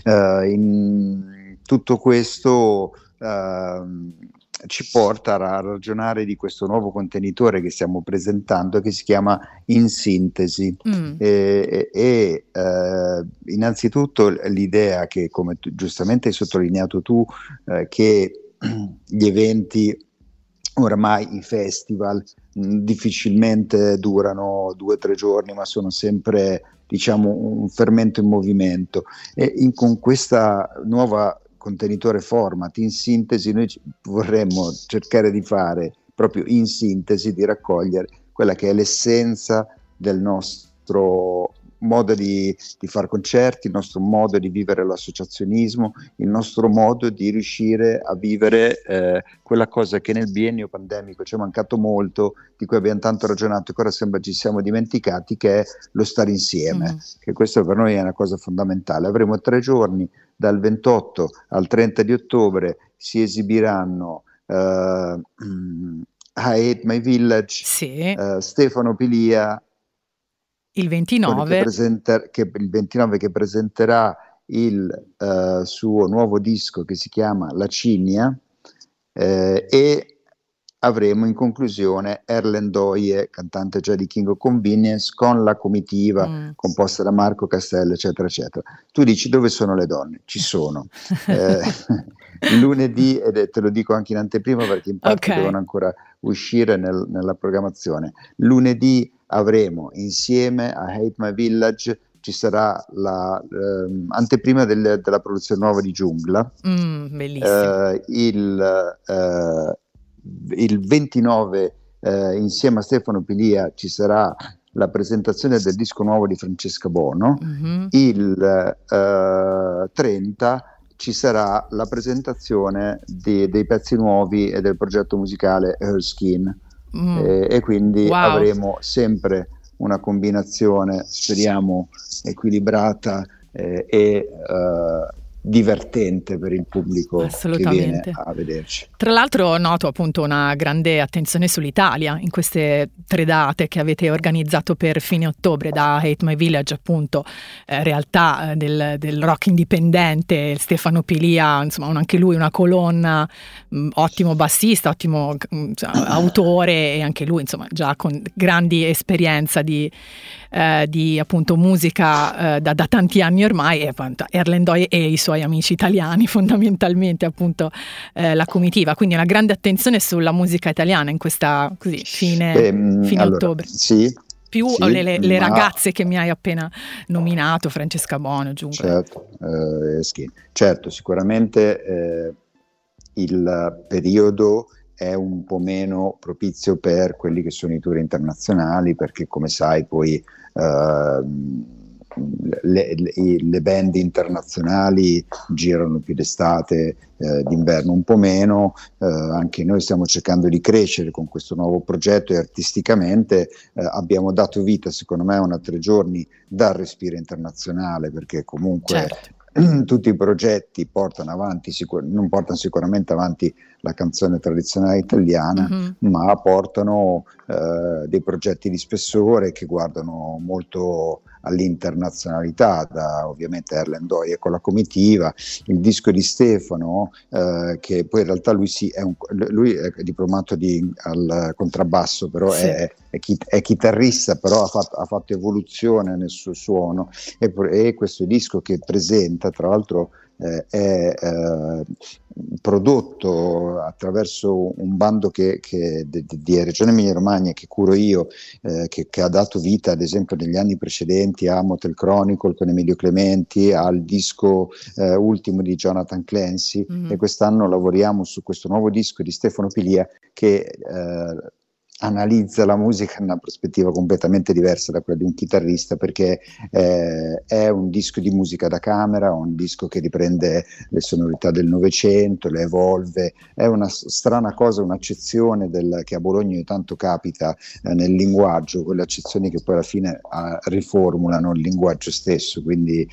In tutto questo ci porta a ragionare di questo nuovo contenitore che stiamo presentando, che si chiama In Sintesi. Innanzitutto l'idea che, come giustamente hai sottolineato tu, che gli eventi, oramai i festival, difficilmente durano 2 o 3 giorni, ma sono sempre, diciamo, un fermento in movimento, e con questa nuova contenitore format In Sintesi noi vorremmo cercare di fare proprio in sintesi, di raccogliere quella che è l'essenza del nostro modo di fare concerti, il nostro modo di vivere l'associazionismo, il nostro modo di riuscire a vivere quella cosa che nel biennio pandemico ci è mancato molto, di cui abbiamo tanto ragionato e che ora sembra ci siamo dimenticati, che è lo stare insieme, che questo per noi è una cosa fondamentale. Avremo 3 giorni, dal 28 al 30 di ottobre si esibiranno I Hate My Village, Stefano Pilia, il 29 che presenterà il suo nuovo disco che si chiama La Cinia, e avremo in conclusione Erlen Doye, cantante già di King of Convenience, con la comitiva composta da Marco Castello, eccetera, eccetera. Tu dici: dove sono le donne? Ci sono. Lunedì, ed te lo dico anche in anteprima perché in parte devono ancora uscire nella programmazione, lunedì avremo insieme a Hate My Village, ci sarà l'anteprima della produzione nuova di Giungla, bellissimo. Il 29 insieme a Stefano Pilia ci sarà la presentazione del disco nuovo di Francesca Bono. Il 30 ci sarà la presentazione dei pezzi nuovi e del progetto musicale Erskine, e quindi avremo sempre una combinazione, speriamo, equilibrata e divertente per il pubblico che viene a vederci. Tra l'altro noto appunto una grande attenzione sull'Italia in queste 3 date che avete organizzato per fine ottobre, da Hate My Village, appunto realtà del rock indipendente, Stefano Pilia, insomma anche lui una colonna, ottimo bassista, ottimo autore, e anche lui insomma già con grandi esperienza di appunto musica da tanti anni ormai, e appunto Erlendoy e i suoi amici italiani, fondamentalmente appunto la comitiva, quindi una grande attenzione sulla musica italiana in questa fine allora, ottobre. Sì, più sì, le ragazze che mi hai appena nominato, Francesca Bono, aggiungo. Certo, sicuramente il periodo è un po' meno propizio per quelli che sono i tour internazionali, perché come sai poi le band internazionali girano più d'estate, d'inverno un po' meno. Anche noi stiamo cercando di crescere con questo nuovo progetto, e artisticamente abbiamo dato vita, secondo me, a una 3 giorni dal respiro internazionale, perché comunque tutti i progetti portano avanti, non portano sicuramente avanti la canzone tradizionale italiana, ma portano dei progetti di spessore che guardano molto all'internazionalità, da ovviamente Erlendoy e con la comitiva, il disco di Stefano, che poi in realtà lui è diplomato al contrabbasso, però è chitarrista, però ha fatto evoluzione nel suo suono, e questo disco che presenta, tra l'altro, è prodotto attraverso un bando di Regione Emilia-Romagna che curo io, che ha dato vita ad esempio negli anni precedenti a Motel Chronicle con Emilio Clementi, al disco ultimo di Jonathan Clancy, e quest'anno lavoriamo su questo nuovo disco di Stefano Pilia che analizza la musica in una prospettiva completamente diversa da quella di un chitarrista, perché è un disco di musica da camera, un disco che riprende le sonorità del Novecento, le evolve, è una strana cosa, un'accezione che a Bologna ogni tanto capita nel linguaggio, quelle accezioni che poi alla fine riformulano il linguaggio stesso, quindi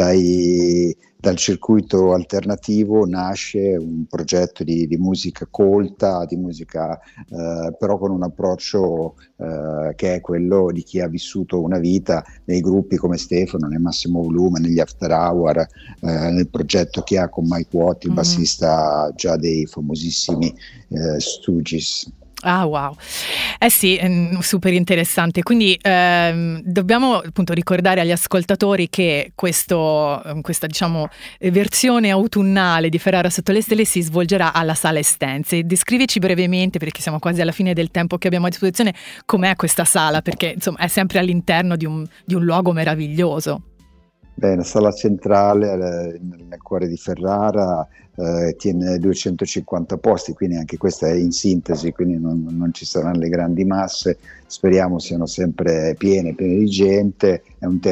dal circuito alternativo nasce un progetto di musica colta, di musica però con un approccio che è quello di chi ha vissuto una vita nei gruppi come Stefano, nel Massimo Volume, negli After Hour, nel progetto che ha con Mike Watt, il bassista già dei famosissimi Stooges. Ah, wow. Sì, super interessante. Quindi dobbiamo appunto ricordare agli ascoltatori che questa diciamo versione autunnale di Ferrara sotto le stelle si svolgerà alla Sala Estense. Descrivici brevemente, perché siamo quasi alla fine del tempo che abbiamo a disposizione, com'è questa sala, perché insomma è sempre all'interno di un luogo meraviglioso. La sala centrale nel cuore di Ferrara tiene 250 posti, quindi anche questa è in sintesi, quindi non ci saranno le grandi masse, speriamo siano sempre piene di gente. È un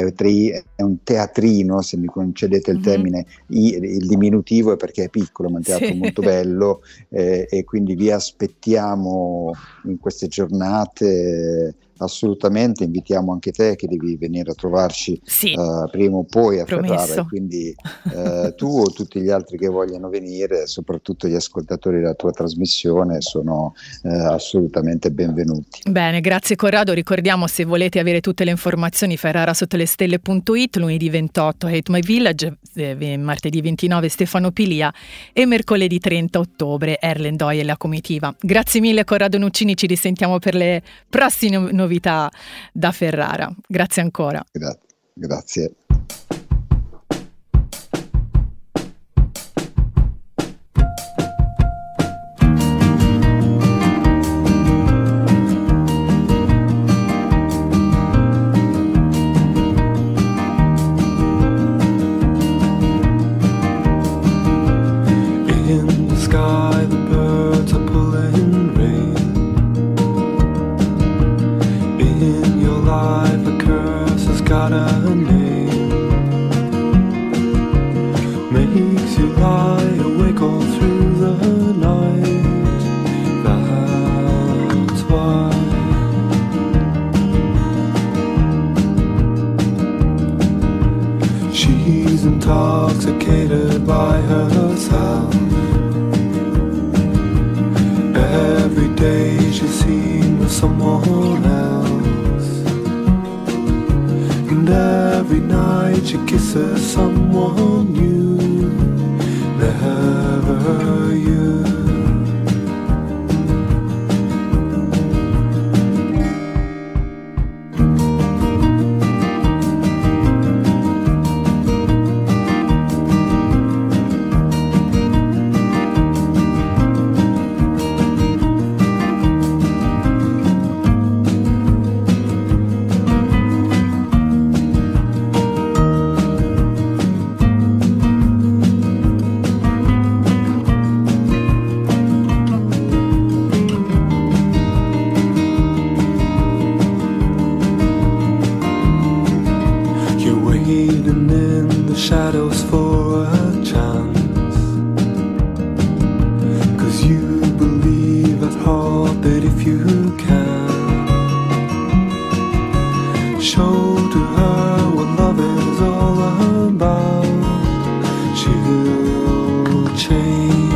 teatrino, se mi concedete il termine, il diminutivo è perché è piccolo, ma è un teatro molto bello, e quindi vi aspettiamo in queste giornate. Assolutamente, invitiamo anche te che devi venire a trovarci prima o poi a Ferrara, e quindi tu o tutti gli altri che vogliano venire, soprattutto gli ascoltatori della tua trasmissione, sono assolutamente benvenuti. Bene, grazie Corrado. Ricordiamo, se volete avere tutte le informazioni, ferrarasottolestelle.it, lunedì 28 Hate My Village, martedì 29 Stefano Pilia e mercoledì 30 ottobre Erlendoy e la comitiva. Grazie mille Corrado Nuccini, ci risentiamo per le prossime novità da Ferrara. Grazie ancora. Grazie. In the sky the birds are pulling rain. someone else. And every night you kiss her someone new, never you. Shadows for a chance, 'cause you believe at heart that if you can show to her what love is all about, she'll change.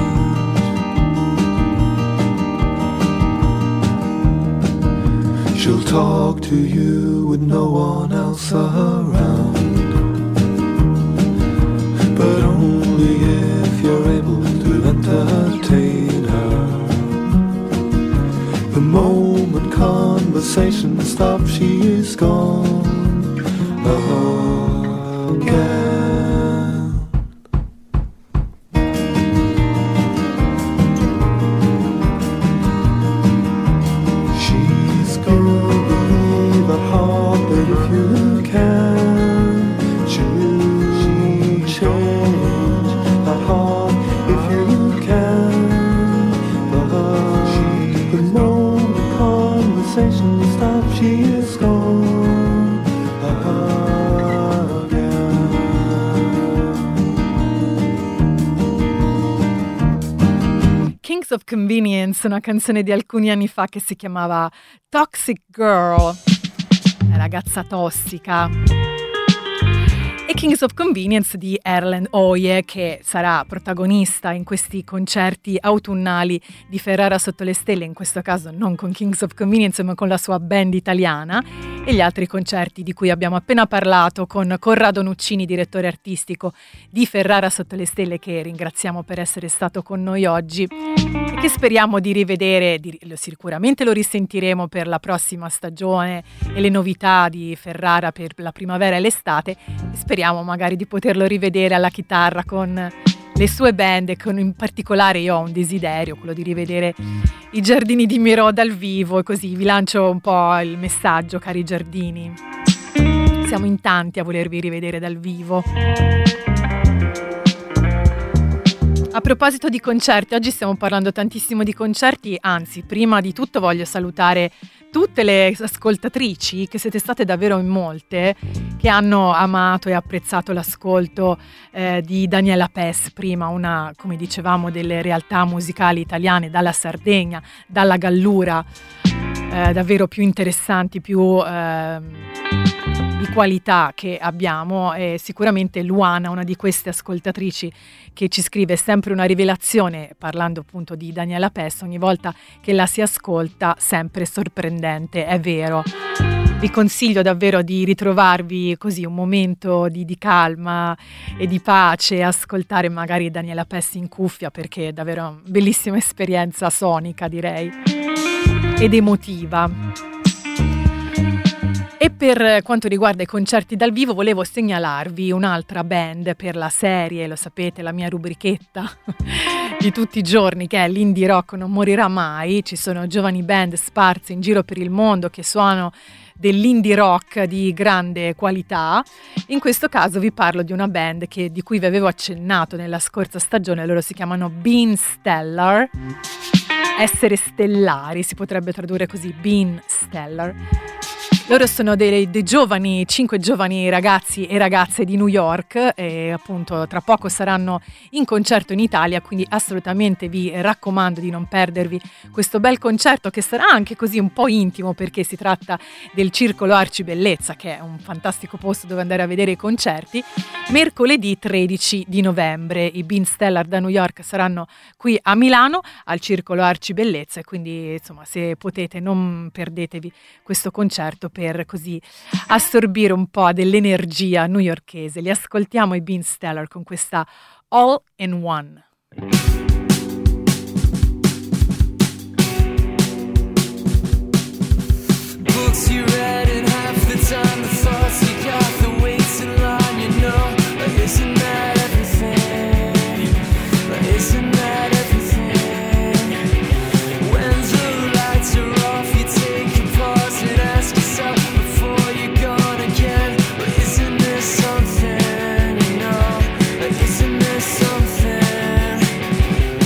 She'll talk to you with no one else around, but only if you're able to entertain her. The moment conversation stops, she is gone again. She's gonna believe at heart that if you can, she'll change at heart if you can. But the moment conversation stops, she is gone again. Kings of Convenience, una canzone di alcuni anni fa che si chiamava Toxic Girl, ragazza tossica. E Kings of Convenience di Erlend Øye, che sarà protagonista in questi concerti autunnali di Ferrara sotto le stelle, in questo caso non con Kings of Convenience ma con la sua band italiana, e gli altri concerti di cui abbiamo appena parlato con Corrado Nuccini, direttore artistico di Ferrara sotto le stelle, che ringraziamo per essere stato con noi oggi e che speriamo di rivedere, sicuramente lo risentiremo per la prossima stagione e le novità di Ferrara per la primavera e l'estate. Speriamo magari di poterlo rivedere alla chitarra con le sue band, e con, in particolare io ho un desiderio, quello di rivedere i Giardini di Miro dal vivo, e così vi lancio un po' il messaggio, cari Giardini. Siamo in tanti a volervi rivedere dal vivo. A proposito di concerti, oggi stiamo parlando tantissimo di concerti, anzi, prima di tutto voglio salutare tutte le ascoltatrici, che siete state davvero in molte, che hanno amato e apprezzato l'ascolto di Daniela Pes, prima una, come dicevamo, delle realtà musicali italiane dalla Sardegna, dalla Gallura, davvero più interessanti, più di qualità che abbiamo, e sicuramente Luana, una di queste ascoltatrici che ci scrive sempre una rivelazione, parlando appunto di Daniela Pes, ogni volta che la si ascolta sempre sorprendente, è vero. Vi consiglio davvero di ritrovarvi così un momento di calma e di pace, ascoltare magari Daniela Pes in cuffia, perché è davvero una bellissima esperienza sonica, direi, ed emotiva. E per quanto riguarda i concerti dal vivo, volevo segnalarvi un'altra band per la serie, lo sapete, la mia rubrichetta di tutti i giorni, che è l'indie rock non morirà mai. Ci sono giovani band sparse in giro per il mondo che suonano dell'indie rock di grande qualità. In questo caso vi parlo di una band di cui vi avevo accennato nella scorsa stagione. Loro si chiamano Being Stellar, essere stellari, si potrebbe tradurre così, Being Stellar. Loro sono dei giovani, 5 giovani ragazzi e ragazze di New York e appunto tra poco saranno in concerto in Italia, quindi assolutamente vi raccomando di non perdervi questo bel concerto che sarà anche così un po' intimo perché si tratta del Circolo Arcibellezza, che è un fantastico posto dove andare a vedere i concerti. Mercoledì 13 di novembre i Bean Stellar da New York saranno qui a Milano al Circolo Arcibellezza e quindi insomma se potete non perdetevi questo concerto per così assorbire un po' dell'energia newyorkese. Li ascoltiamo i Bean Stellar con questa All in One. Books you read in half the time, the thoughts you got, the weights in line, you know, isn't that everything? Isn't that everything? When the lights are off, you take a pause and ask yourself before you're gone again, isn't this something, you know, isn't this something?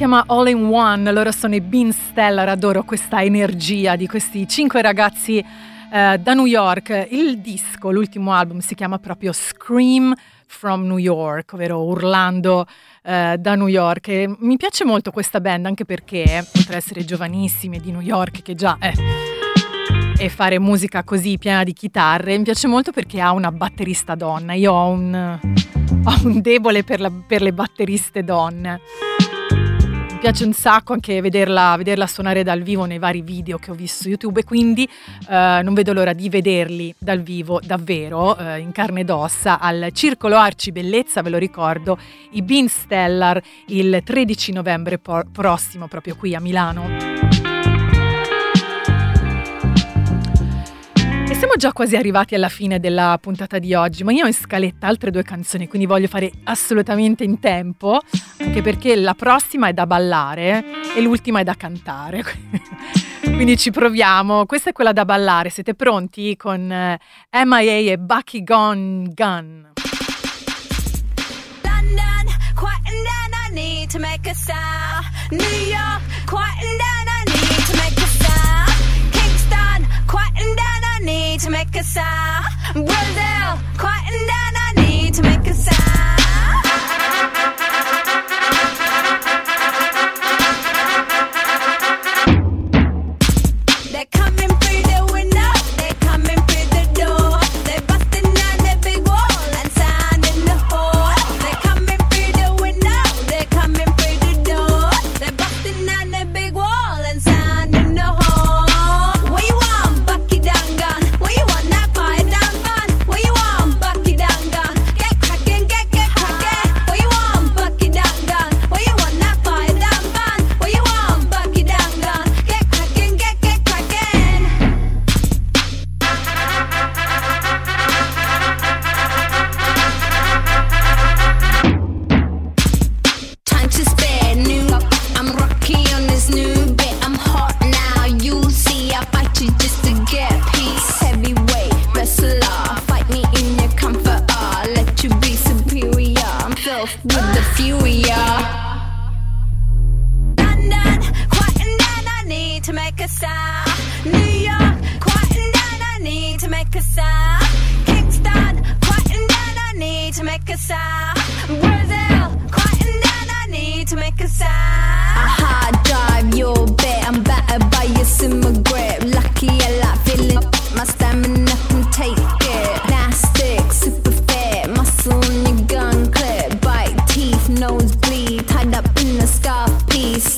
chiama All in One, loro sono i Bean Stellar, adoro questa energia di questi 5 ragazzi da New York. Il disco, l'ultimo album, si chiama proprio Scream from New York, ovvero urlando da New York. E mi piace molto questa band, anche perché oltre ad essere giovanissimi di New York, che già è, e fare musica così piena di chitarre, mi piace molto perché ha una batterista donna. Io ho un debole per le batteriste donne. Mi piace un sacco anche vederla suonare dal vivo nei vari video che ho visto su YouTube, e quindi non vedo l'ora di vederli dal vivo davvero, in carne ed ossa, al Circolo Arci Bellezza, ve lo ricordo, i Bean Stellar, il 13 novembre prossimo, proprio qui a Milano. E siamo già quasi arrivati alla fine della puntata di oggi, ma io ho in scaletta altre 2 canzoni, quindi voglio fare assolutamente in tempo, anche perché la prossima è da ballare e l'ultima è da cantare. Quindi ci proviamo. Questa è quella da ballare. Siete pronti? Con MIA e Bucky Gone Gun. London, quieting down, I need to make a sound. New York, quieting down, I need to make a sound. Kingston, quieting down, I need to make a sound. Brazil, quieting down, I need to make a sound. They're coming through the window, they're coming through the door. They're busting down the big wall and sounding the hall. They're coming through the window, they're coming through the door. They're busting down the big wall and sounding the hall. What you want, Bucky Dangan? What you want, that fire down fun? What you want, Bucky Dangan? Get cracking, get cracking. What you want, Bucky Dangan? What you want, that fire down fun? What you want, Bucky Dangan? Get cracking, get cracking. Time to spare new. I'm rocky on this new bit. I'm hot now. You see, I fight you just to get peace. Heavyweight wrestler, fight me in your comfort. Let you be superior. I'm filth with the fury. London, quieting down, I need to make a sound. New York, quieting down, I need to make a sound. Kingston, quieting down, I need to make a sound. Brazil, quieting down, I need to make a sound. I hard drive your bet, I'm battered by your simmer grip. Lucky I like feeling my stamina can take it. Plastic, super fit, muscle on your gun clip. Bite teeth, nose bleed, tied up in a scarf piece.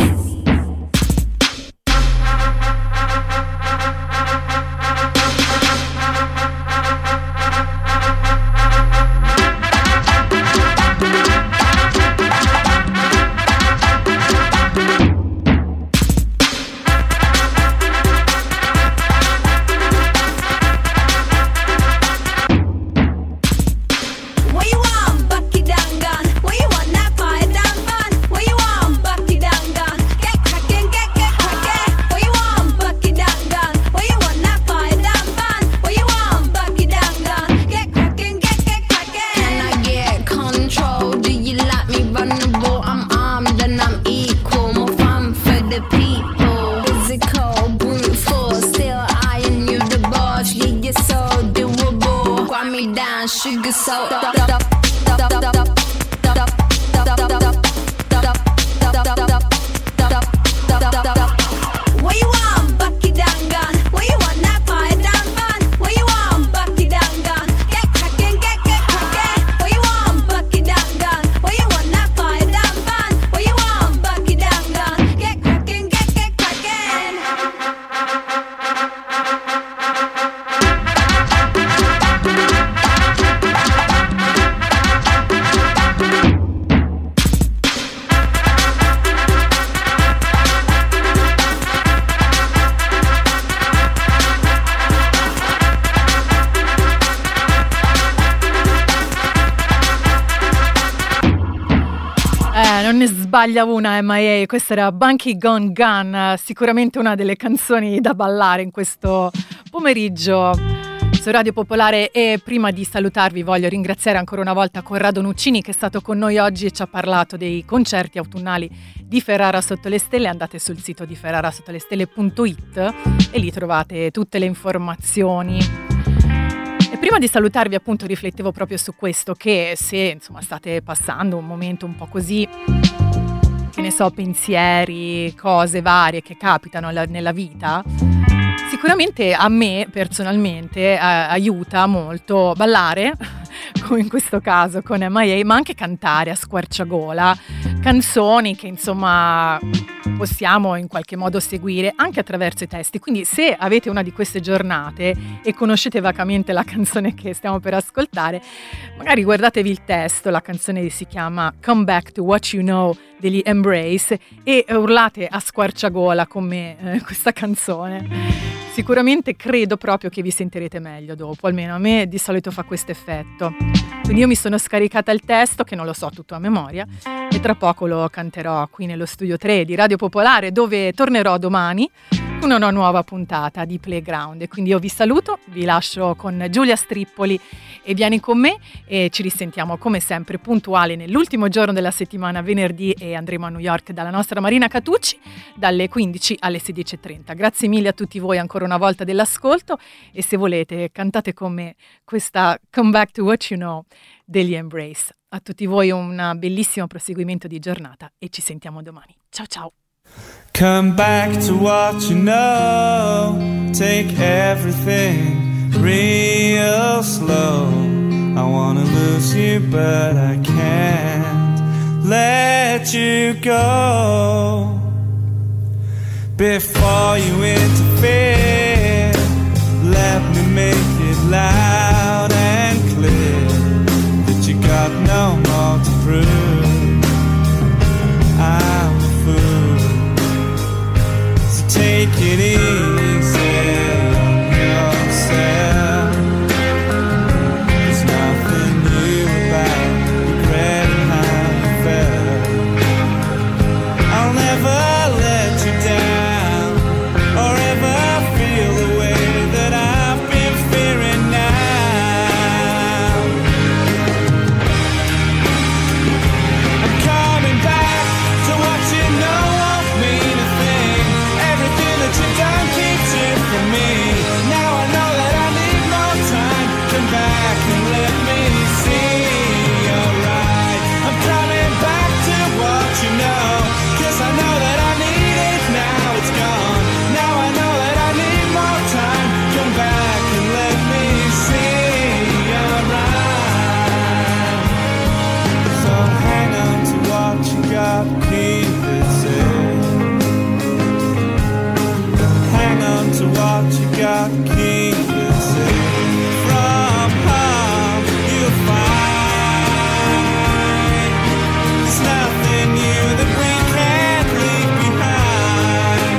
What you want, Bucky Dangan? What you want, that fire down fun? What you want, Bucky Dangan? Get cracking, get cracking. What you want, Bucky Dangan? What you want, that fire down fun? What you want, Bucky Dangan? Get cracking, get cracking. Can I get control? Do you like me vulnerable? I'm armed and I'm equal. More fun for the people. Physical, brute force. Still eyeing you the boss. Yeah, you're so doable. Grind me down, sugar so. What you want, Bucky Dangan? What you want, that fire down fun? What you want, Bucky Dangan? Get cracking, get cracking. What you want, Bucky Dangan? What you want, that fire down fun? What you want, Bucky Dangan? Get cracking, get cracking. Non ne sbaglia una MIA, questa era Bucky Gone Gun, sicuramente una delle canzoni da ballare in questo pomeriggio su Radio Popolare, e prima di salutarvi voglio ringraziare ancora una volta Corrado Nuccini, che è stato con noi oggi e ci ha parlato dei concerti autunnali di Ferrara Sotto le Stelle. Andate sul sito di ferrarasottolestelle.it e lì trovate tutte le informazioni. E prima di salutarvi, appunto, riflettevo proprio su questo, che se insomma state passando un momento un po' così, che ne so, pensieri, cose varie che capitano nella vita, sicuramente a me personalmente aiuta molto ballare, come in questo caso con M.I.A., ma anche cantare a squarciagola canzoni che insomma possiamo in qualche modo seguire anche attraverso i testi. Quindi se avete una di queste giornate e conoscete vagamente la canzone che stiamo per ascoltare, magari guardatevi il testo. La canzone si chiama Come Back to What You Know degli Embrace e urlate a squarciagola con me questa canzone. Sicuramente credo proprio che vi sentirete meglio dopo, almeno a me di solito fa questo effetto. Quindi io mi sono scaricata il testo, che non lo so tutto a memoria, e tra poco lo canterò qui nello studio 3 di Radio Popolare, dove tornerò domani con una nuova puntata di Playground. E quindi io vi saluto, vi lascio con Giulia Strippoli e Vieni con me, e ci risentiamo come sempre puntuali nell'ultimo giorno della settimana, venerdì, e andremo a New York dalla nostra Marina Catucci dalle 15 alle 16:30. Grazie mille a tutti voi ancora una volta dell'ascolto, e se volete cantate con me questa Come Back to What You Know degli Embrace. A tutti voi un bellissimo proseguimento di giornata e ci sentiamo domani. Ciao ciao! Come back to what you know. Take everything real slow. I wanna lose you, but I can't let you go. Before you interfere, let me make it loud and clear that you got no more to prove. I'm a fool, so take it easy on yourself. There's nothing new about regretting how you felt. I'll never let you down or ever feel the way that I've been fearing now. I'm coming back to what you know won't mean a thing. Everything that you done keeps it from me. Now I know that I need more time. Come back and let me see you're right. I'm coming back to what you know, 'cause I know that I need it, now it's gone. Now I know that I need more time. Come back and let me see you're right. So hang on to what you got, keep it safe. Hang on to what you got, keep it safe. From harm you'll find there's nothing new that we can't leave behind.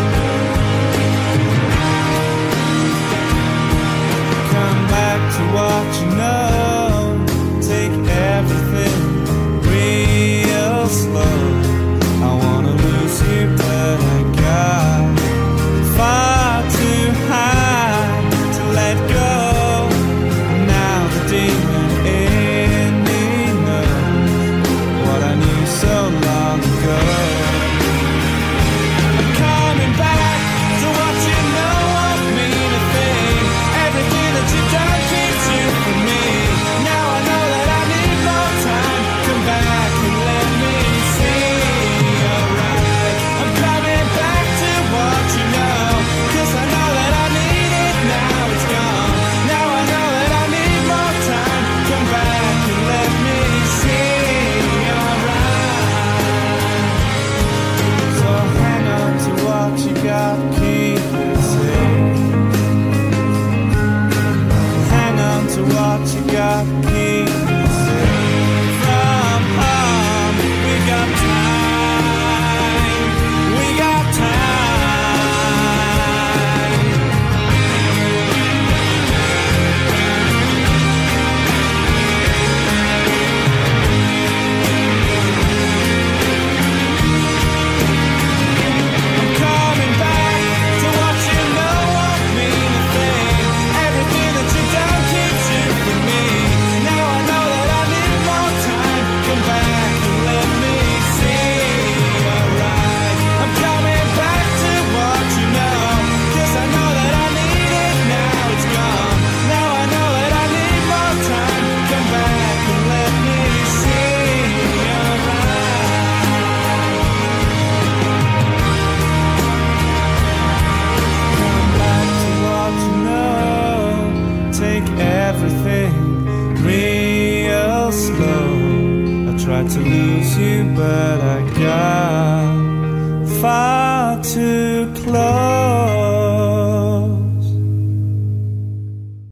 Come back to what you know. Take everything real slow. I wanna lose you, but I got far too high to let go. Now the demon in me knows what I knew so long ago. I'm coming back to what you know won't mean a thing. Everything that you done keeps you from me. Now I know that I need more time. Come back and let me see tried to lose you, but I got far too close.